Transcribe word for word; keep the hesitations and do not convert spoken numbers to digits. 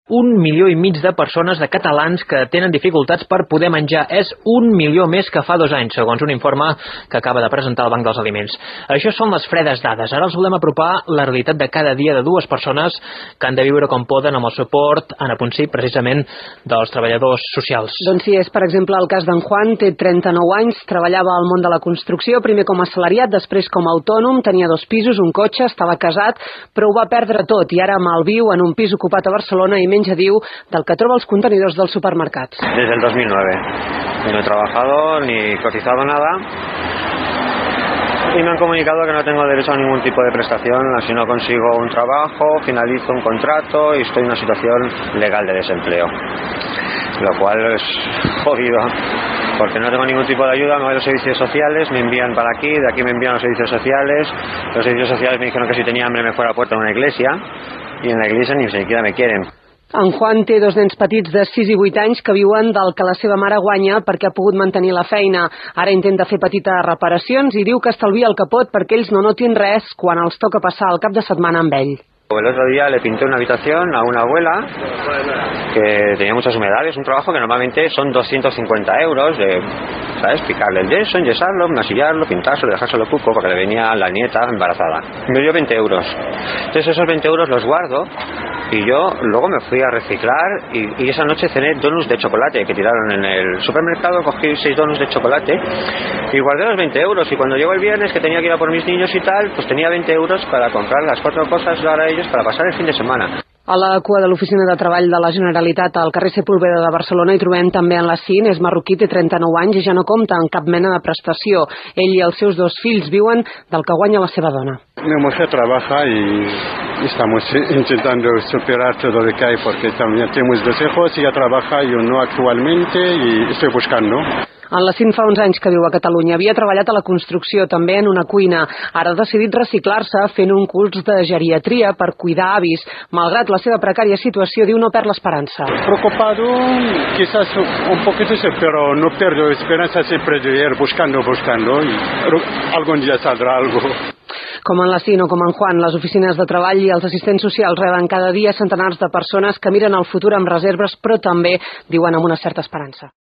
Un milió i mig de persones, de catalans, que tenen dificultats per poder menjar. És un milió més que fa dos anys, segons un informe que acaba de presentar el Banc dels Aliments. Això són les fredes dades. Ara els volem apropar la realitat de cada dia de dues persones que han de viure com poden amb el suport, en a punt sí, precisament, dels treballadors socials. Doncs sí, és per exemple el cas d'en Juan, té trenta-nou anys, treballava al món de la construcció, primer com a assalariat, després com a autònom, tenia dos pisos, un cotxe, estava casat, però ho va perdre tot i ara malviu en un pis ocupat a Barcelona i menja, diu, del que troba els contenidors dels supermercats. Desde el dos mil nueve. No he trabajado ni cotizado nada y me han comunicado que no tengo derecho a ningún tipo de prestación si no consigo un trabajo, finalizo un contrato y estoy en una situación legal de desempleo. Lo cual es jodido, porque no tengo ningún tipo de ayuda. Me voy a los servicios sociales, me envían para aquí, de aquí me envían a los servicios sociales. Los servicios sociales me dijeron que si tenía hambre me fuera a puerta de una iglesia, y en la iglesia ni siquiera me quieren. En Juan té dos nens petits de sis i vuit anys que viuen del que la seva mare guanya perquè ha pogut mantenir la feina. Ara intenta fer petites reparacions i diu que estalvia el que pot perquè ells no notin res quan els toca passar el cap de setmana amb ell. El otro día le pinté una habitación a una abuela que tenía muchas humedades, un trabajo que normalmente son doscientos cincuenta euros, de, ¿sabes? Picarle el yeso, enyesarlo, masillarlo, pintárselo, dejárselo cuco porque le venía la nieta embarazada. Me dio veinte euros. Entonces esos veinte euros los guardo y yo luego me fui a reciclar y, y esa noche cené donuts de chocolate que tiraron en el supermercado, cogí seis donuts de chocolate y guardé los veinte euros, y cuando llegó el viernes que tenía que ir a por mis niños y tal, pues tenía veinte euros para comprar las cuatro cosas para ellos para pasar el fin de semana. A la cua de l'Oficina de Treball de la Generalitat al carrer Sepúlveda de Barcelona hi trobem també en la Cin, és marroquí, té trenta-nou anys i ja no compta amb cap mena de prestació. Ell i els seus dos fills viuen del que guanya la seva dona. Mi mujer trabaja y estamos intentando superar todo lo que hay porque también tenemos dos hijos, ella trabaja, yo no actualmente, y estoy buscando. En la Cin fa uns anys que viu a Catalunya. Havia treballat a la construcció, també en una cuina. Ara ha decidit reciclar-se fent un curs de geriatria per cuidar avis. Malgrat la seva precària situació, diu no perd l'esperança. Preocupado, quizás un poquito, pero no pierdo esperanza siempre de ir buscando, buscando, y algún día saldrá algo. Com en la Cin o com en Juan, les oficines de treball i els assistents socials reben cada dia centenars de persones que miren el futur amb reserves, però també diuen amb una certa esperança.